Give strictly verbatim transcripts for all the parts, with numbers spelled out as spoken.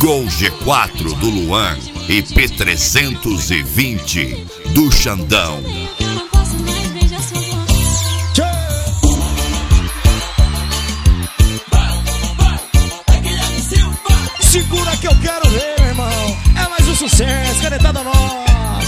Gol G quatro do Luan e P trezentos e vinte do Xandão. Segura que eu quero ver, meu irmão. É mais um sucesso, canetada nossa.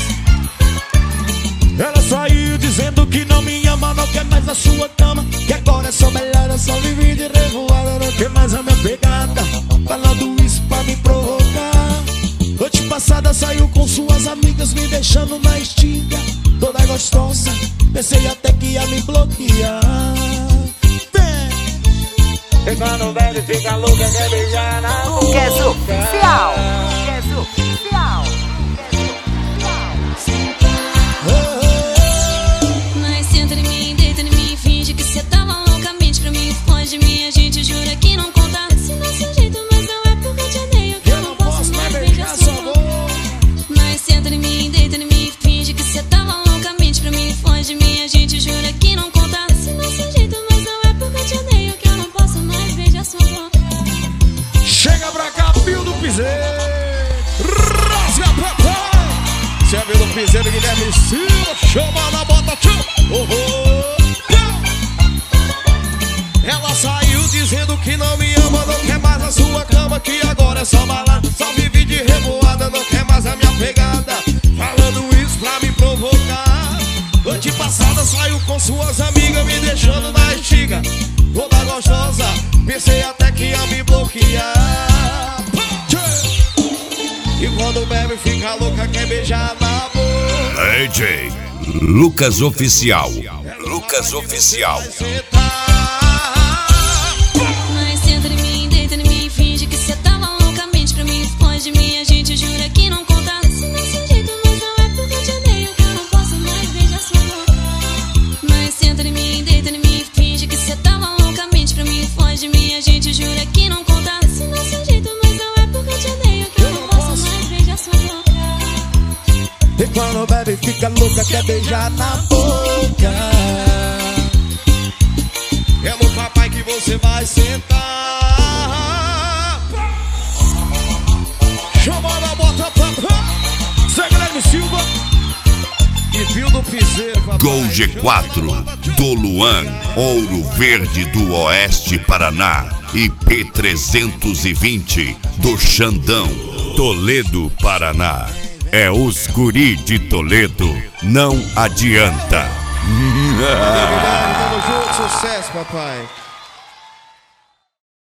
Ela saiu dizendo que não me ama, não quer mais a sua cama, que agora é só melhor, eu só vivi de revoada, não quer mais a minha pegada, falando isso pra me provocar. Noite passada saiu com suas amigas, me deixando na estiga, toda gostosa, pensei até que ia me bloquear. Vem! E quando bebe fica louca, quer beijar na boca. Lucas Oficial. Lucas Oficial. Mas senta em mim, deita em mim, finge que cê tava loucamente pra mim, foge de mim, a gente jura que não conta. Se nosso jeito, mas não é porque eu te odeio, que eu não posso mais beijar sua boca. Mas senta em mim, deita em mim, finge que cê tava loucamente pra mim, foge de mim, a gente jura que não conta. Se nosso jeito, mas não é porque eu te odeio, que eu não posso mais beijar sua boca. Chega pra cá, Pio do Piseiro. Rasga papai. Cê é Pio do Piseiro, Guilherme Silva. Chama na bota, tchau. Oh, oh. Ela saiu dizendo que não me ama, não quer mais a sua cama, que agora é só balada, só vive de revoada, não quer mais a minha pegada, falando isso pra me provocar. Noite passada saiu com suas amigas, me deixando na estiga, toda gostosa, pensei até que ia me bloquear. E quando bebe fica louca, quer beijar na boca. D J Lucas Oficial. Lucas Oficial. Mas senta em mim, deita em mim, finge que cê tava loucamente pra mim, foge de mim, a gente jura que não conta. Se nosso jeito, mas não é porque eu te odeio, que eu não posso mais beijar sua boca. Mas senta em mim, deita em mim, finge que cê tava loucamente pra mim, foge de mim, a gente jura que não conta. Se nosso jeito, mas não é porque eu te odeio, que eu não posso mais beijar sua boca. E quando bebe fica louca, quer beijar na boca. É no papai que você vai sentar. Chama na bota, papai. Zé Guilherme Silva e Pio do Piseiro, papai. Gol G quatro do Luan, Ouro Verde do Oeste Paraná e P trezentos e vinte do Xandão, Toledo, Paraná. É os guri de Toledo, não adianta. Tamo junto, sucesso, papai.